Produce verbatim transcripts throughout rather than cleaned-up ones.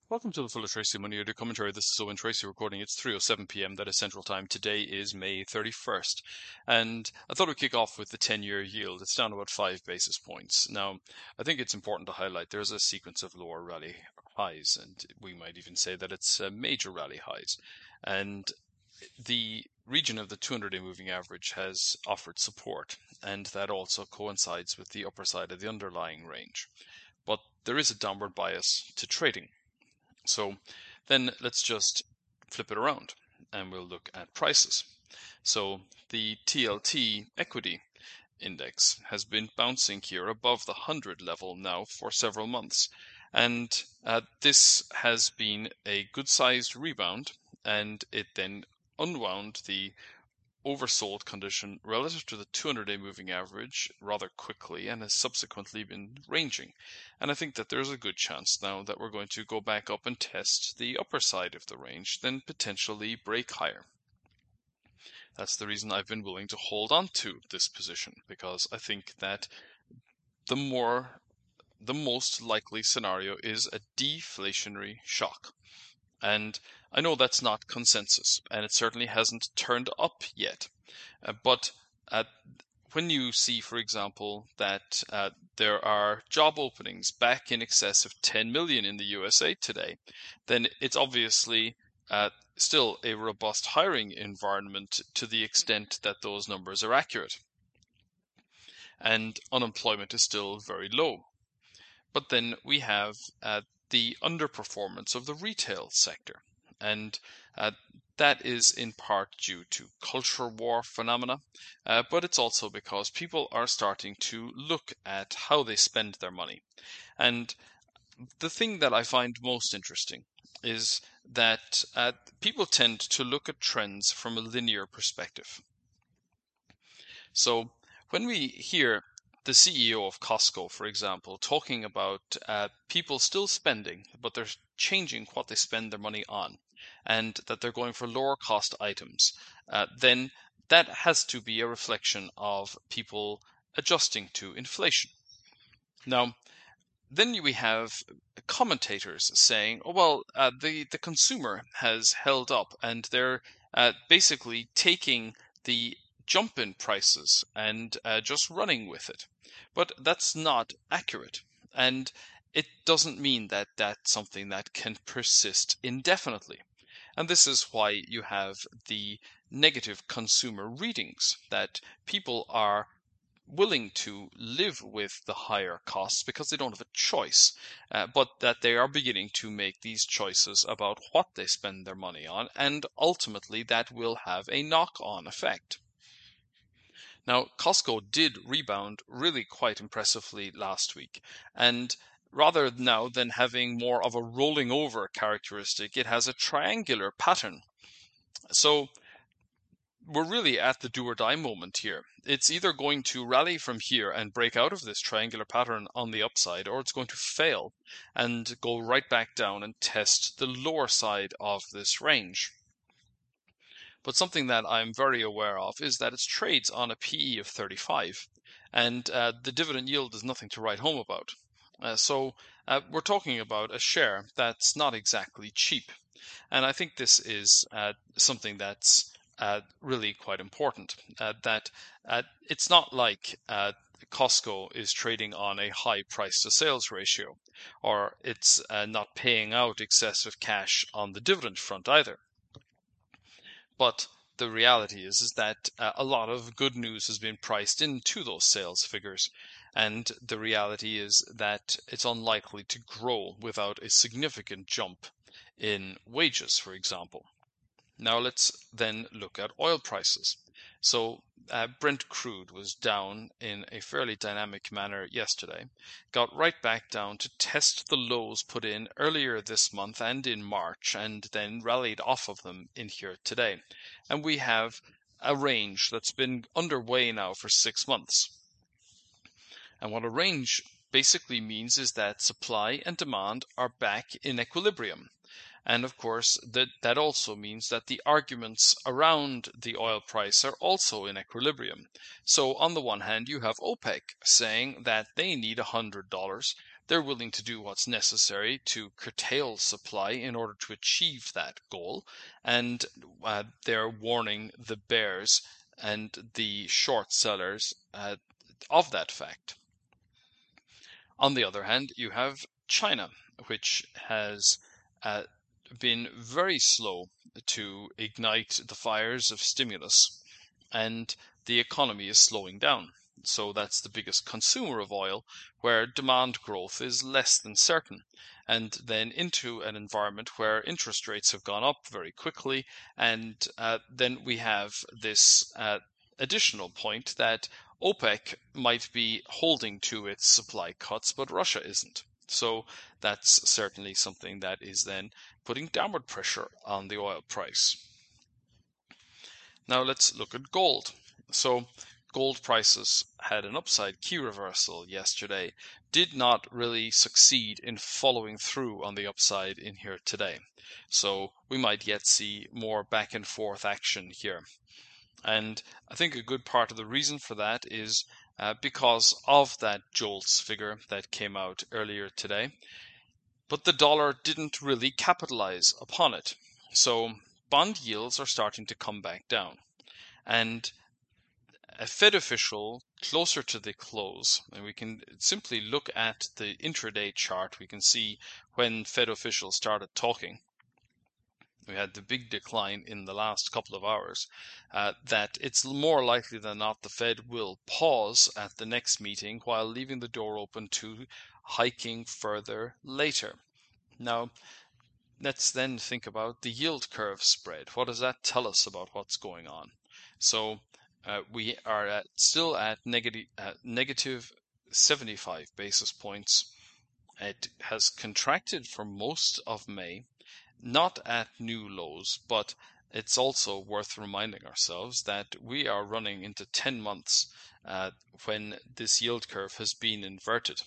Welcome to the Full of Tracy Money Order Commentary. This is Owen Tracy recording. It's three oh seven p m That is Central Time. Today is May thirty-first. And I thought we'd kick off with the ten-year yield. It's down about five basis points. Now, I think it's important to highlight there's a sequence of lower rally highs, and we might even say that it's uh, major rally highs. And the region of the two hundred day moving average has offered support, and that also coincides with the upper side of the underlying range. But there is a downward bias to trading. So then let's just flip it around and we'll look at prices. So the T L T equity index has been bouncing here above the one hundred level now for several months. And uh, this has been a good sized rebound, and it then unwound the oversold condition relative to the two hundred day moving average rather quickly and has subsequently been ranging. And I think that there's a good chance now that we're going to go back up and test the upper side of the range, then potentially break higher. That's the reason I've been willing to hold on to this position, because I think that the more the most likely scenario is a deflationary shock. And I know that's not consensus, and it certainly hasn't turned up yet. Uh, but uh, when you see, for example, that uh, there are job openings back in excess of ten million in the U S A today, then it's obviously uh, still a robust hiring environment to the extent that those numbers are accurate. And unemployment is still very low. But then we have uh, the underperformance of the retail sector. And uh, that is in part due to culture war phenomena, uh, but it's also because people are starting to look at how they spend their money. And the thing that I find most interesting is that uh, people tend to look at trends from a linear perspective. So when we hear the C E O of Costco, for example, talking about uh, people still spending, but they're changing what they spend their money on, and that they're going for lower cost items, uh, then that has to be a reflection of people adjusting to inflation. Now, then we have commentators saying, oh, well, uh, the, the consumer has held up, and they're uh, basically taking the jump in prices and uh, just running with it. But that's not accurate. And it doesn't mean that that's something that can persist indefinitely. And this is why you have the negative consumer readings, that people are willing to live with the higher costs because they don't have a choice, uh, but that they are beginning to make these choices about what they spend their money on, and ultimately that will have a knock-on effect. Now, Costco did rebound really quite impressively last week, and rather now than having more of a rolling over characteristic, it has a triangular pattern. So we're really at the do or die moment here. It's either going to rally from here and break out of this triangular pattern on the upside, or it's going to fail and go right back down and test the lower side of this range. But something that I'm very aware of is that it trades on a P E of thirty-five, and uh, the dividend yield is nothing to write home about. Uh, so uh, we're talking about a share that's not exactly cheap. And I think this is uh, something that's Uh, really quite important, uh, that uh, it's not like uh, Costco is trading on a high price to sales ratio, or it's uh, not paying out excessive cash on the dividend front either. But the reality is, is that uh, a lot of good news has been priced into those sales figures, and the reality is that it's unlikely to grow without a significant jump in wages, for example. Now let's then look at oil prices. So uh, Brent crude was down in a fairly dynamic manner yesterday, got right back down to test the lows put in earlier this month and in March, and then rallied off of them in here today. And we have a range that's been underway now for six months. And what a range basically means is that supply and demand are back in equilibrium. And of course, that, that also means that the arguments around the oil price are also in equilibrium. So on the one hand, you have OPEC saying that they need one hundred dollars they're willing to do what's necessary to curtail supply in order to achieve that goal, and uh, they're warning the bears and the short sellers uh, of that fact. On the other hand, you have China, which has uh, been very slow to ignite the fires of stimulus, and the economy is slowing down. So that's the biggest consumer of oil, where demand growth is less than certain. And then into an environment where interest rates have gone up very quickly, and uh, then we have this uh, additional point that OPEC might be holding to its supply cuts, but Russia isn't. So that's certainly something that is then putting downward pressure on the oil price. Now let's look at gold. So gold prices had an upside key reversal yesterday, did not really succeed in following through on the upside in here today. So we might yet see more back and forth action here. And I think a good part of the reason for that is uh, because of that JOLTS figure that came out earlier today. But the dollar didn't really capitalize upon it. So bond yields are starting to come back down. And a Fed official closer to the close, and we can simply look at the intraday chart, we can see when Fed officials started talking. We had the big decline in the last couple of hours, uh, that it's more likely than not the Fed will pause at the next meeting while leaving the door open to hiking further later. Now, let's then think about the yield curve spread. What does that tell us about what's going on? So uh, we are at, still at negative, uh, negative seventy-five basis points. It has contracted for most of May, not at new lows, but it's also worth reminding ourselves that we are running into ten months uh, when this yield curve has been inverted.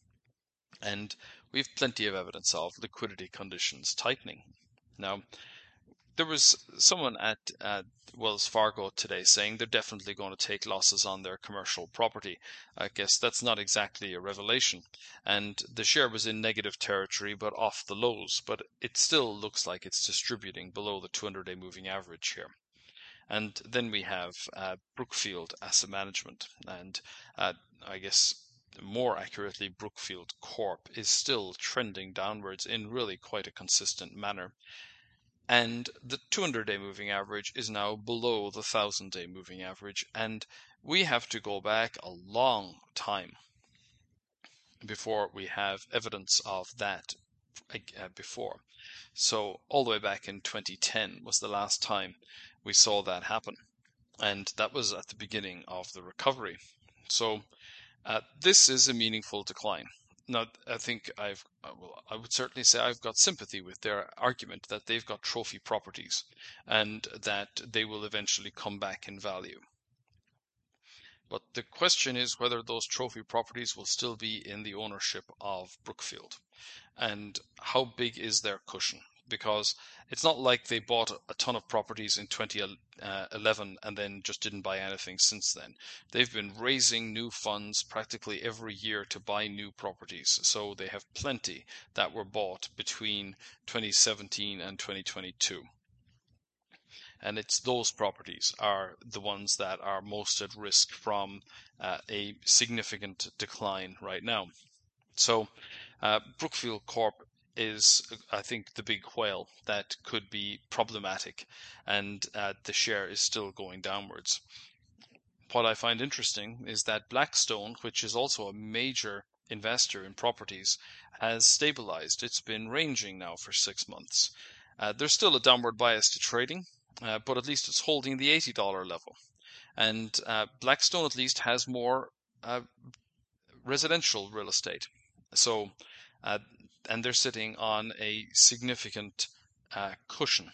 And we have plenty of evidence of liquidity conditions tightening. Now, there was someone at uh, Wells Fargo today saying they're definitely going to take losses on their commercial property. I guess that's not exactly a revelation. And the share was in negative territory, but off the lows. But it still looks like it's distributing below the two hundred day moving average here. And then we have uh, Brookfield Asset Management. And uh, I guess more accurately, Brookfield Corp is still trending downwards in really quite a consistent manner. And the two hundred day moving average is now below the one thousand day moving average, and we have to go back a long time before we have evidence of that uh, before. So all the way back in twenty ten was the last time we saw that happen, and that was at the beginning of the recovery. So uh, this is a meaningful decline. Now, I think I've, well, I would certainly say I've got sympathy with their argument that they've got trophy properties and that they will eventually come back in value. But the question is whether those trophy properties will still be in the ownership of Brookfield, and how big is their cushion? Because it's not like they bought a ton of properties in twenty eleven and then just didn't buy anything since then. They've been raising new funds practically every year to buy new properties. So they have plenty that were bought between twenty seventeen and twenty twenty-two. And it's those properties are the ones that are most at risk from uh, a significant decline right now. So uh, Brookfield Corp is, I think, the big whale that could be problematic, and uh, the share is still going downwards. What I find interesting is that Blackstone, which is also a major investor in properties, has stabilized. It's been ranging now for six months. Uh, there's still a downward bias to trading, uh, but at least it's holding the eighty dollar level. And uh, Blackstone at least has more uh, residential real estate. So, uh, and they're sitting on a significant uh, cushion.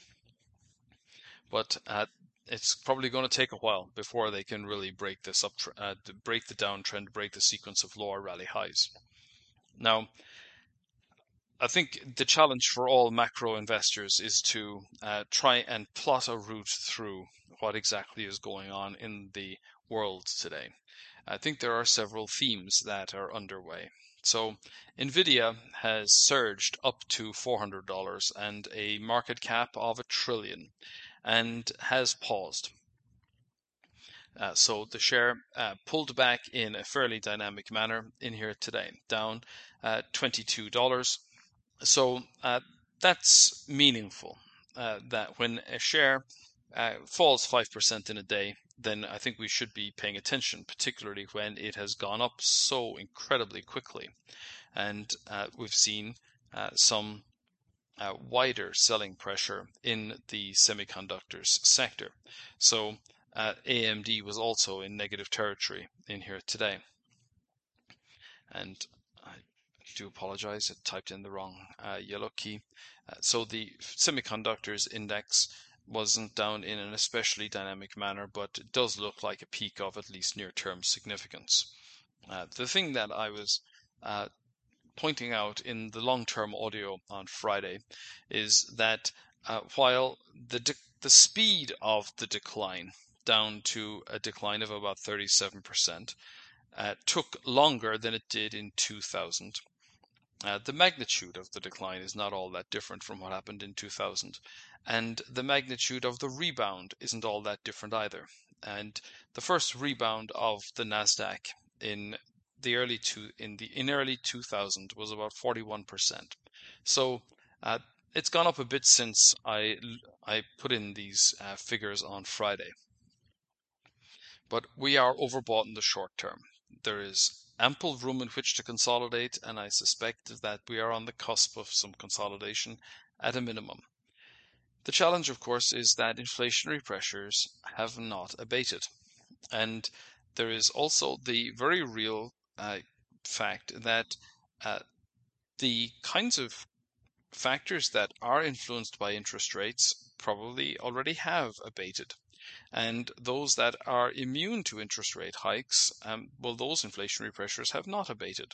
But uh, it's probably going to take a while before they can really break this up, uh, break the downtrend, break the sequence of lower rally highs. Now, I think the challenge for all macro investors is to uh, try and plot a route through what exactly is going on in the world today. I think there are several themes that are underway. So Nvidia has surged up to four hundred dollars and a market cap of a trillion, and has paused. Uh, so the share uh, pulled back in a fairly dynamic manner in here today, down uh, twenty-two dollars. So uh, that's meaningful. Uh, that when a share uh, falls five percent in a day, then I think we should be paying attention, particularly when it has gone up so incredibly quickly. And uh, we've seen uh, some uh, wider selling pressure in the semiconductors sector. So uh, A M D was also in negative territory in here today. And I do apologize, I typed in the wrong uh, yellow key. Uh, so the semiconductors index wasn't down in an especially dynamic manner, but it does look like a peak of at least near-term significance. Uh, the thing that I was uh, pointing out in the long-term audio on Friday is that uh, while the de- the speed of the decline down to a decline of about thirty-seven percent uh, took longer than it did in two thousand. Uh, the magnitude of the decline is not all that different from what happened in two thousand, and the magnitude of the rebound isn't all that different either. And the first rebound of the Nasdaq in the early two in the in early two thousand was about forty-one percent. So uh, it's gone up a bit since I I put in these uh, figures on Friday. But we are overbought in the short term. There is ample room in which to consolidate, and I suspect that we are on the cusp of some consolidation at a minimum. The challenge, of course, is that inflationary pressures have not abated. And there is also the very real uh, fact that uh, the kinds of factors that are influenced by interest rates probably already have abated. And those that are immune to interest rate hikes, um, well, those inflationary pressures have not abated.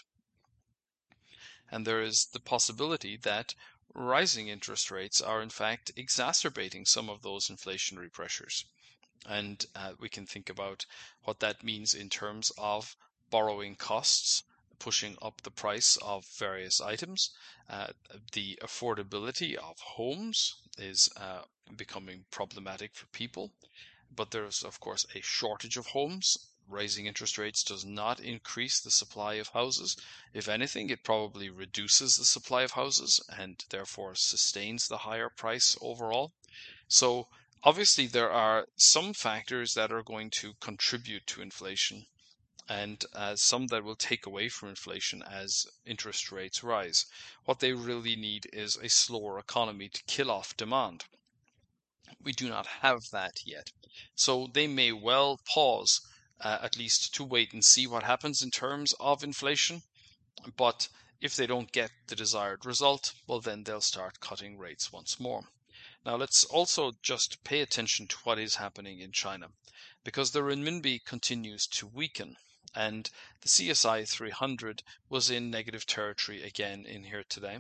And there is the possibility that rising interest rates are in fact exacerbating some of those inflationary pressures. And uh, we can think about what that means in terms of borrowing costs, pushing up the price of various items. Uh, the affordability of homes is uh, becoming problematic for people. But there's, of course, a shortage of homes. Rising interest rates does not increase the supply of houses. If anything, it probably reduces the supply of houses and therefore sustains the higher price overall. So obviously there are some factors that are going to contribute to inflation, and uh, some that will take away from inflation as interest rates rise. What they really need is a slower economy to kill off demand. We do not have that yet. So they may well pause, uh, at least to wait and see what happens in terms of inflation. But if they don't get the desired result, well, then they'll start cutting rates once more. Now, let's also just pay attention to what is happening in China, because the renminbi continues to weaken, and the C S I three hundred was in negative territory again in here today.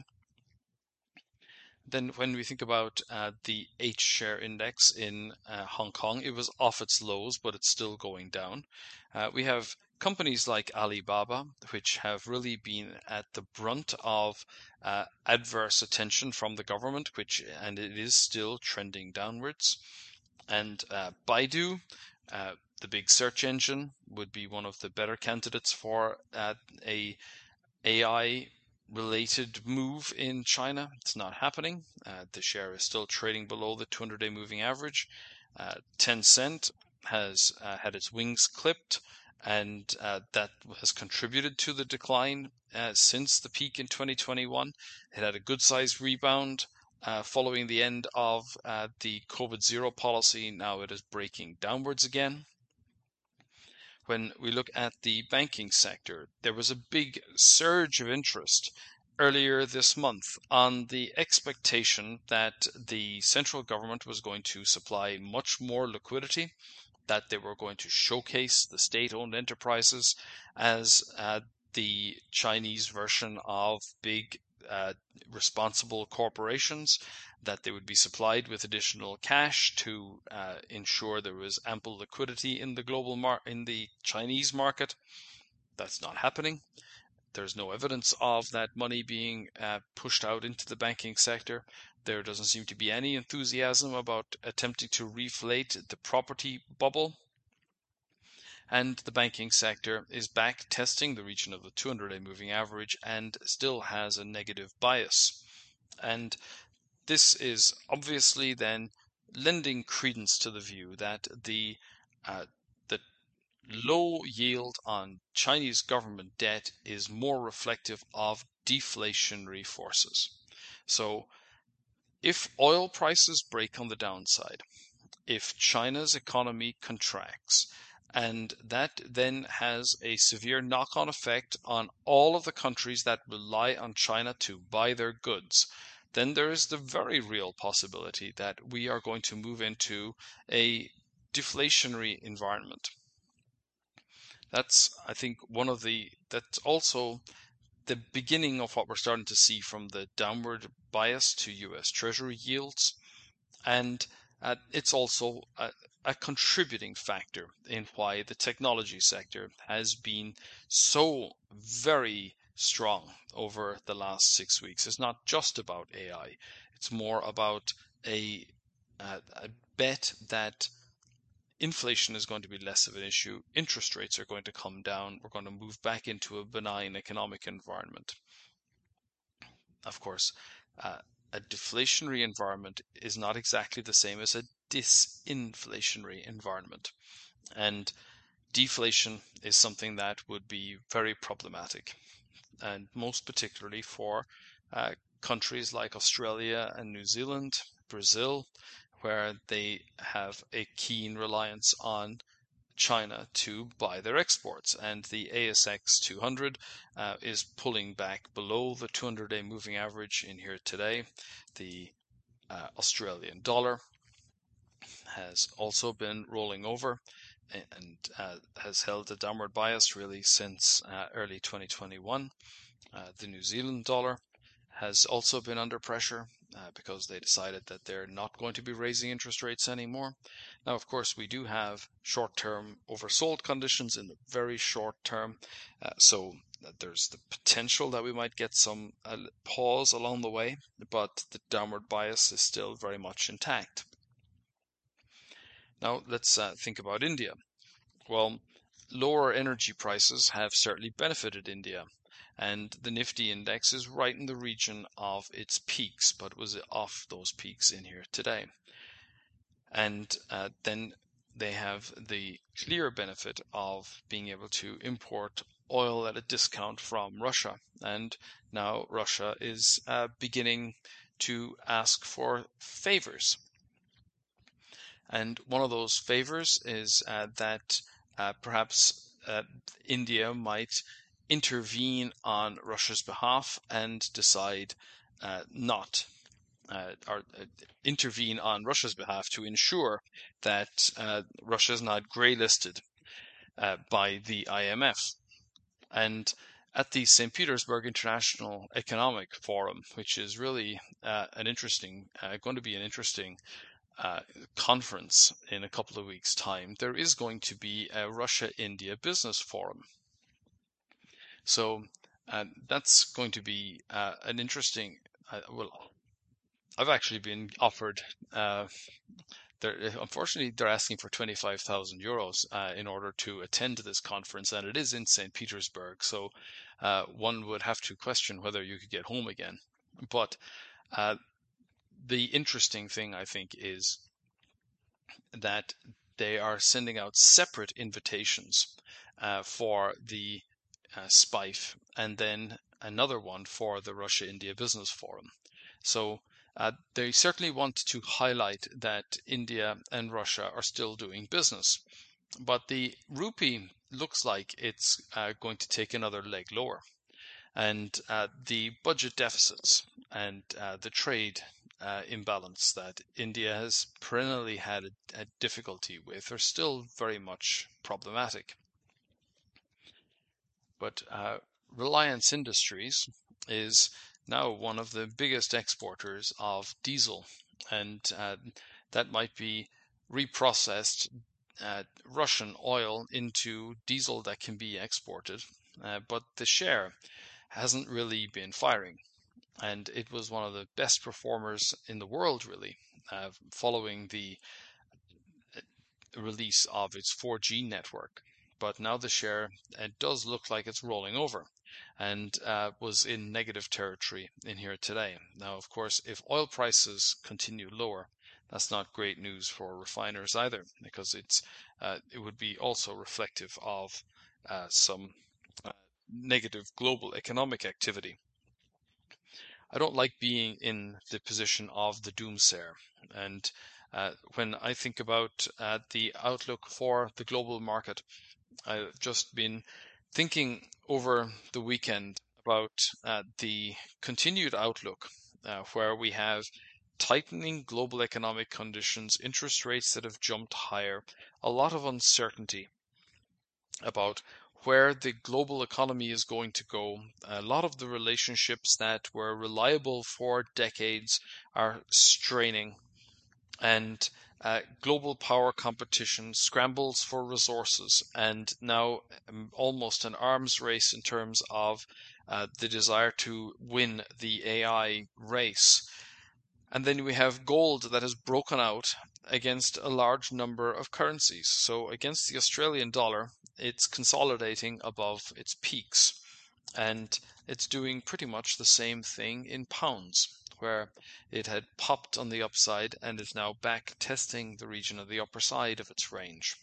Then when we think about uh, the H-share index in uh, Hong Kong, it was off its lows, but it's still going down. Uh, we have companies like Alibaba, which have really been at the brunt of uh, adverse attention from the government, which and it is still trending downwards. And uh, Baidu, uh, the big search engine, would be one of the better candidates for uh, a AI related move in China. It's not happening. Uh, the share is still trading below the two hundred day moving average. Uh, Tencent has uh, had its wings clipped, and uh, that has contributed to the decline uh, since the peak in twenty twenty-one. It had a good sized rebound uh, following the end of uh, the COVID zero policy. Now it is breaking downwards again. When we look at the banking sector, there was a big surge of interest earlier this month on the expectation that the central government was going to supply much more liquidity, that they were going to showcase the state-owned enterprises as uh, the Chinese version of big uh, responsible corporations, that they would be supplied with additional cash to uh, ensure there was ample liquidity in the global mar- in the Chinese market. That's not happening. there's no evidence of that money being uh, pushed out into the banking sector. There doesn't seem to be any enthusiasm about attempting to reflate the property bubble. And the banking sector is back testing the region of the two hundred day moving average and still has a negative bias. And this is obviously then lending credence to the view that the uh, the low yield on Chinese government debt is more reflective of deflationary forces. So if oil prices break on the downside, if China's economy contracts, and that then has a severe knock-on effect on all of the countries that rely on China to buy their goods, then there is the very real possibility that we are going to move into a deflationary environment. That's, I think, one of the, that's also the beginning of what we're starting to see from the downward bias to U S Treasury yields. And uh, it's also a, a contributing factor in why the technology sector has been so very strong over the last six weeks. It's not just about A I. It's more about a, a, a bet that inflation is going to be less of an issue. Interest rates are going to come down. We're going to move back into a benign economic environment. Of course, uh, a deflationary environment is not exactly the same as a disinflationary environment. And deflation is something that would be very problematic, and most particularly for uh, countries like Australia and New Zealand, Brazil, where they have a keen reliance on China to buy their exports, and the A S X two hundred uh, is pulling back below the two hundred day moving average in here today. The uh, Australian dollar has also been rolling over and uh, has held a downward bias really since uh, early twenty twenty-one. Uh, the New Zealand dollar has also been under pressure uh, because they decided that they're not going to be raising interest rates anymore. Now, of course, we do have short-term oversold conditions in the very short term, uh, so there's the potential that we might get some uh, pause along the way, but the downward bias is still very much intact. Now, let's uh, think about India. Well, lower energy prices have certainly benefited India, and the Nifty index is right in the region of its peaks, but was off those peaks in here today. And uh, then they have the clear benefit of being able to import oil at a discount from Russia. And now Russia is uh, beginning to ask for favors. And one of those favors is uh, that uh, perhaps uh, India might intervene on Russia's behalf and decide uh, not uh, or uh, intervene on Russia's behalf to ensure that uh, Russia is not grey listed uh, by the I M F. And at the Saint Petersburg International Economic Forum, which is really uh, an interesting, uh, going to be an interesting uh, conference in a couple of weeks' time, there is going to be a Russia-India business forum. So uh, that's going to be uh, an interesting, uh, well, I've actually been offered, uh, they're, unfortunately, they're asking for twenty-five thousand euros uh, in order to attend this conference, and it is in Saint Petersburg, so uh, one would have to question whether you could get home again. But uh, the interesting thing, I think, is that they are sending out separate invitations uh, for the uh, S P I F, and then another one for the Russia-India Business Forum. So uh, they certainly want to highlight that India and Russia are still doing business. But the rupee looks like it's uh, going to take another leg lower. And uh, the budget deficits and uh, the trade uh, imbalance that India has perennially had a, a difficulty with are still very much problematic. But uh, Reliance Industries is now one of the biggest exporters of diesel, and uh, that might be reprocessed uh, Russian oil into diesel that can be exported. uh, but the share hasn't really been firing. And it was one of the best performers in the world, really, uh, following the release of its four G network. But now the share it does look like it's rolling over, and uh, was in negative territory in here today. Now, of course, if oil prices continue lower, that's not great news for refiners either, because it's uh, it would be also reflective of uh, some uh, negative global economic activity. I don't like being in the position of the doomsayer. And uh, when I think about uh, the outlook for the global market, I've just been thinking over the weekend about uh, the continued outlook, uh, where we have tightening global economic conditions, interest rates that have jumped higher, a lot of uncertainty about where the global economy is going to go. A lot of the relationships that were reliable for decades are straining, and uh, global power competition scrambles for resources, and now um, almost an arms race in terms of uh, the desire to win the A I race. And then we have gold that has broken out against a large number of currencies. So against the Australian dollar, it's consolidating above its peaks. And it's doing pretty much the same thing in pounds, where it had popped on the upside and is now back testing the region of the upper side of its range.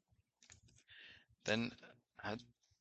Then uh,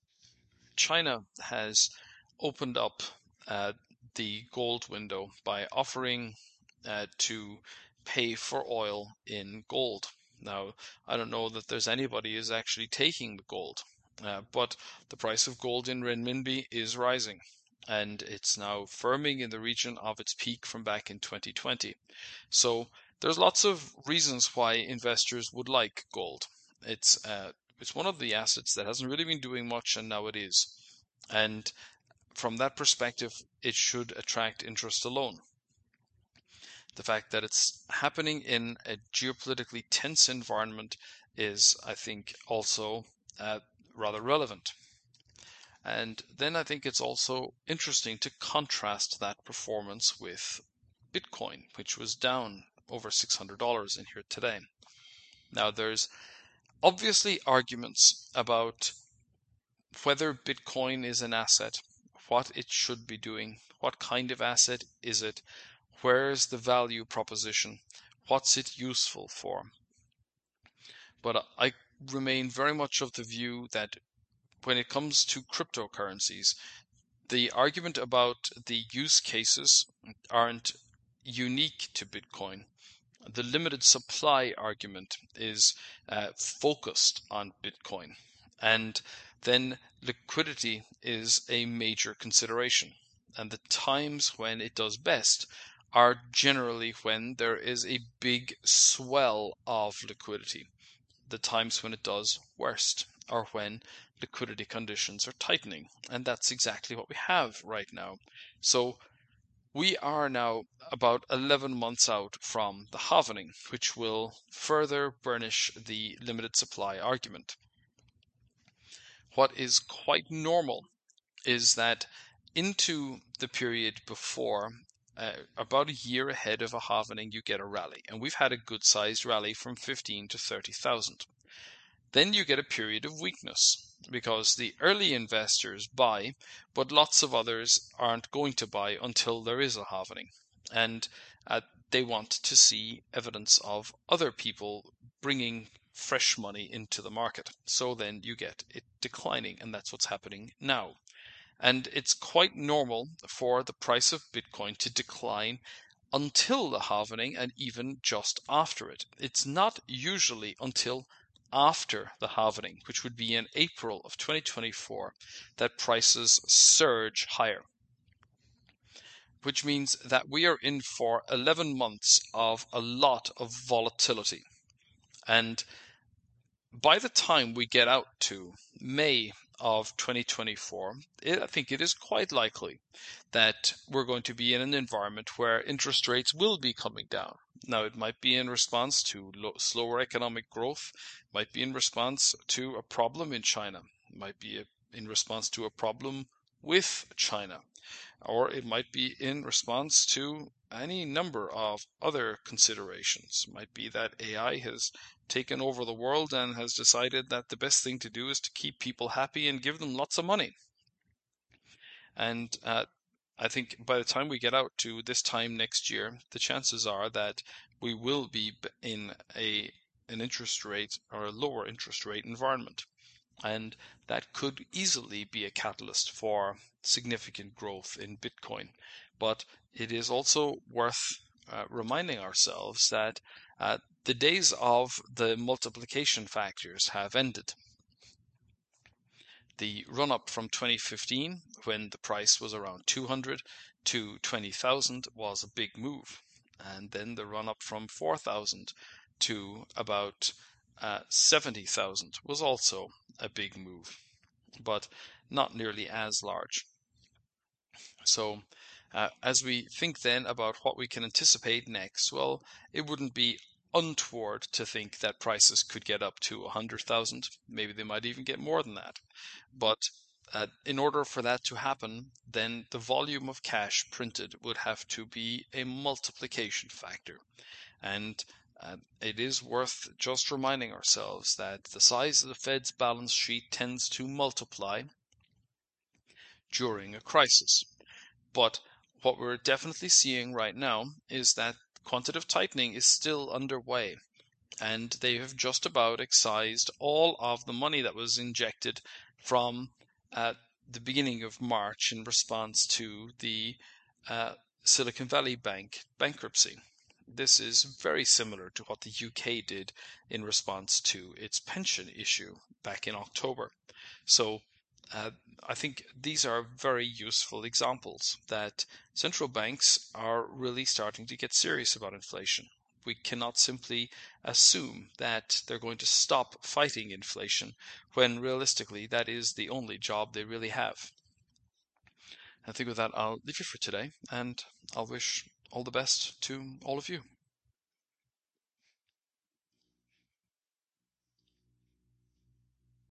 China has opened up uh, the gold window by offering uh, to pay for oil in gold. Now, I don't know that there's anybody who's actually taking the gold, uh, but the price of gold in renminbi is rising, and it's now firming in the region of its peak from back in twenty twenty. So there's lots of reasons why investors would like gold. It's uh, it's one of the assets that hasn't really been doing much, and now it is. And from that perspective, it should attract interest alone. The fact that it's happening in a geopolitically tense environment is, I think, also uh, rather relevant. And then I think it's also interesting to contrast that performance with Bitcoin, which was down over six hundred dollars in here today. Now, there's obviously arguments about whether Bitcoin is an asset, what it should be doing, what kind of asset is it, where's the value proposition, what's it useful for. But I remain very much of the view that when it comes to cryptocurrencies, the argument about the use cases aren't unique to Bitcoin. The limited supply argument is uh, focused on Bitcoin. And then liquidity is a major consideration. And the times when it does best are generally when there is a big swell of liquidity. The times when it does worst are when liquidity conditions are tightening. And that's exactly what we have right now. So we are now about eleven months out from the halvening, which will further burnish the limited supply argument. What is quite normal is that into the period before, uh, about a year ahead of a halvening, you get a rally. And we've had a good-sized rally from fifteen to thirty thousand. Then you get a period of weakness because the early investors buy, but lots of others aren't going to buy until there is a halvening. And uh, they want to see evidence of other people bringing fresh money into the market. So then you get it declining, and that's what's happening now. And it's quite normal for the price of Bitcoin to decline until the halvening and even just after it. It's not usually until after the halvening, which would be in April of twenty twenty-four, that prices surge higher. Which means that we are in for eleven months of a lot of volatility. And by the time we get out to May of twenty twenty-four, it, I think it is quite likely that we're going to be in an environment where interest rates will be coming down. Now, it might be in response to low, slower economic growth, might be in response to a problem in China, it might be in response to a problem with China, or it might be in response to any number of other considerations. It might be that A I has taken over the world and has decided that the best thing to do is to keep people happy and give them lots of money. And uh, I think by the time we get out to this time next year, the chances are that we will be in a an interest rate or a lower interest rate environment. And that could easily be a catalyst for significant growth in Bitcoin. But it is also worth uh, reminding ourselves that uh, the days of the multiplication factors have ended. The run up from twenty fifteen, when the price was around two hundred, to twenty thousand was a big move. And then the run up from four thousand to about uh, seventy thousand was also a big move, but not nearly as large. So uh, as we think then about what we can anticipate next, well, it wouldn't be untoward to think that prices could get up to one hundred thousand. Maybe they might even get more than that. But uh, in order for that to happen, then the volume of cash printed would have to be a multiplication factor. And uh, it is worth just reminding ourselves that the size of the Fed's balance sheet tends to multiply during a crisis. But what we're definitely seeing right now is that quantitative tightening is still underway, and they have just about excised all of the money that was injected from uh, the beginning of March in response to the uh, Silicon Valley Bank bankruptcy. This is very similar to what the U K did in response to its pension issue back in October. So uh, I think these are very useful examples that central banks are really starting to get serious about inflation. We cannot simply assume that they're going to stop fighting inflation when realistically that is the only job they really have. I think with that I'll leave you for today, and I'll wish all the best to all of you.